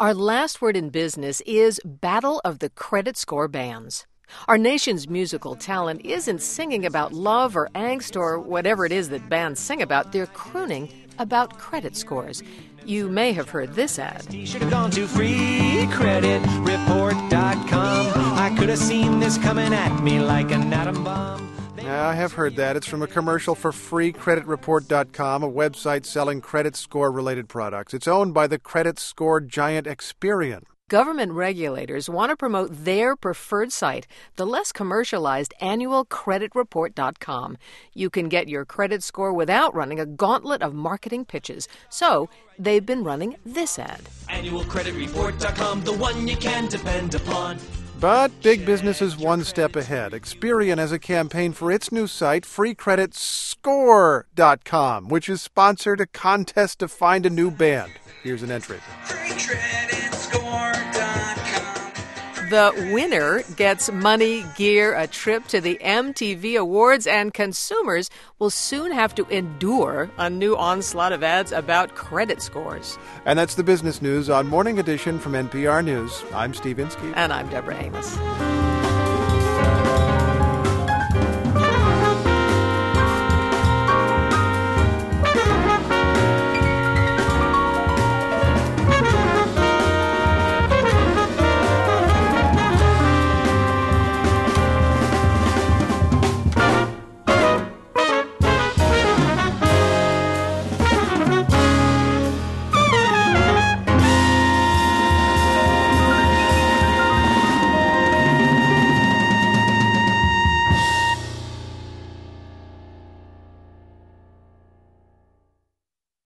Our last word in business is Battle of the Credit Score Bands. Our nation's musical talent isn't singing about love or angst or whatever it is that bands sing about. They're crooning about credit scores. You may have heard this ad. You should have gone to freecreditreport.com. I could have seen this coming at me like an atom bomb. Yeah, I have heard that. It's from a commercial for freecreditreport.com, a website selling credit score-related products. It's owned by the credit score giant Experian. Government regulators want to promote their preferred site, the less commercialized annualcreditreport.com. You can get your credit score without running a gauntlet of marketing pitches. So they've been running this ad. Annualcreditreport.com, the one you can depend upon. But big business is one step ahead. Experian has a campaign for its new site, freecreditscore.com, which has sponsored a contest to find a new band. Here's an entry. The winner gets money, gear, a trip to the MTV Awards, and consumers will soon have to endure a new onslaught of ads about credit scores. And that's the business news on Morning Edition from NPR News. I'm Steve Inskeep. And I'm Deborah Amos.